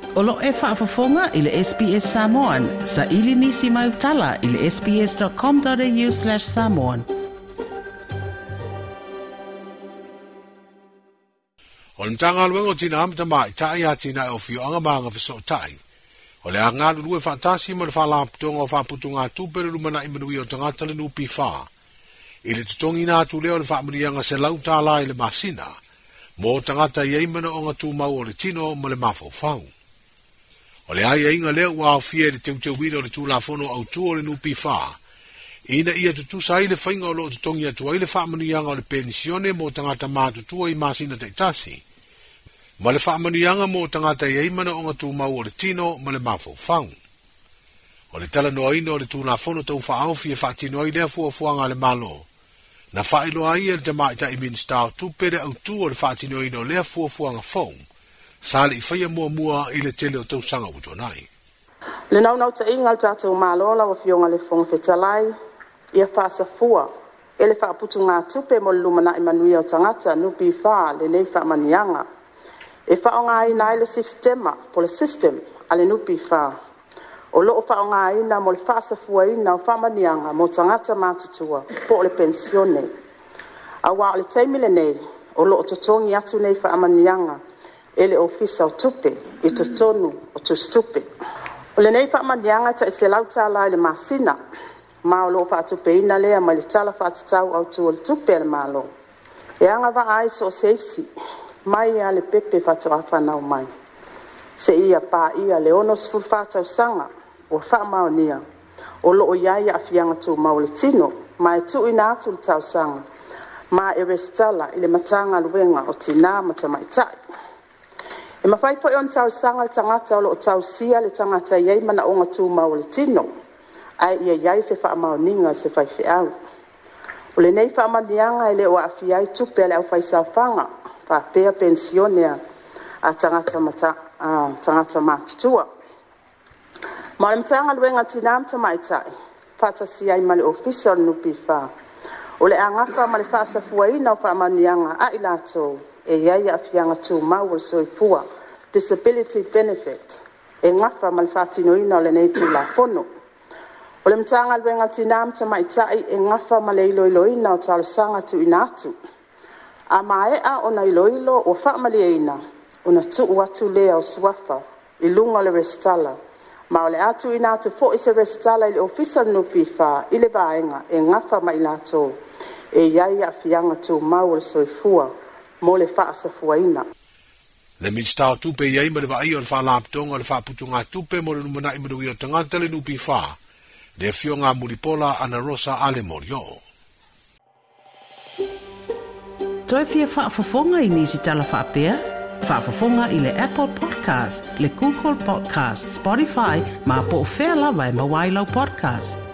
Olo e whaafafonga i le SBS Samoan. Sa ili nisi mai utala i le sbs.com.au/samoan. O le mtanga luengo tina amta mai, tai a tina e o fio anga maanga fiso tai. O le anga lue fantasi mo le whalaptonga o whaputunga tupere lumana imanui o tangata le nupi wha. I le tutongi nā tu leo le whaamurianga se lautala i le masina, mo tangata i eimana o ngā tūmau o le tino mo le mafau. O le ai inga leo ua au fia le teu wira o le tūlafono au tu o le nupi wha. Ina ia tutusa i le whainga o lo tutongi atua i le whaamurianga o le pensione mo tangata mātutua i masina teitasi. Ma le whaamanianga mo tangata i eimana o ngā tūmau o le tino ma le mafau. O le tala noa ina o le tūlafono tau whaaufi e whaatino i lea fuafuanga le malo. Na whaelo ai e le tamaita i minstau tupere au tu o le whaatino ina o lea fuafuanga fong. Sale i whaia mua i le tele o tau sanga utonai. Le nau ta inga tātou mālola wa fionga le fonga whetalai, ia whaasafua, e le whaaputu ngā tupe mo le lumana i manui o tangata nupi wha le nei whaamanianga. E whaonga ina le sistema, po le system, a le nupi wha. O loo whaonga ina mo le whaasafua ina o whaamanianga mo tangata mātutua, po le pensione. A wā o le teimile nei, o loo totongi atu nei whaamanianga, ele ofisa o tupe, i to tonu o to stupe. O le nei whaamanianga ta i se lautala i le masina, ma o loo whaatupe ina lea ma le tala whaatatau au tu o le tupe le malo. E anga wa ai so seisi, mai a le pepe whatoa whanau mai. Se ia pā ia le ono sifur whātau sanga, o whaamaonia, o loo iaia a fianga tu mau le tino, ma e tu ina atu le tau sanga, ma e restala i le matanga luenga o tina matamaitai. E mawhai po on tau sanga le tangata o loo tau sia le tangata iei mana o ngā tū mau le tino, ai ia iai se whaamaoninga se whai whiau. O le nei whaamanianga e le o awhiai tupe le au whai sawhanga, whapea pensionea a tangata mātutua. Ma le mtanga luenga tinam tamaitai, pata si ai male official nupi wha. O le angafa ma le whaasafuaina o whaamanianga a ilatou, e iai a fianga tū mau le soifua, disability benefit, e ngafa ma le whaatinoina o le nei tū la fono. O le mtanga luenga tinam tamaitai e ngafa ma le iloiloina o talusanga tu inatu. A mae a ona iloilo o whaamaliaina, ona tuu atu lea o suafa, i lunga le restala, ma o le atu inatu fo i se restala i le ofisa nupi wha, i le vaenga e ngafa ma ilatou, e iai a fianga tū mau le soifua, mo le whaasafuaina. Le minstau tupe iei ma le vai o le whalaptonga o le whaaputunga tupe mo le numana i manui o tangata le nupi wha, le fio ngā mulipola ana Rosa ale morio. Toi fia whaafafonga i nisi tala whaapea? Whaafafonga i le Apple Podcast, le Google Podcast, Spotify, ma po whea lawa e mawailau podcast.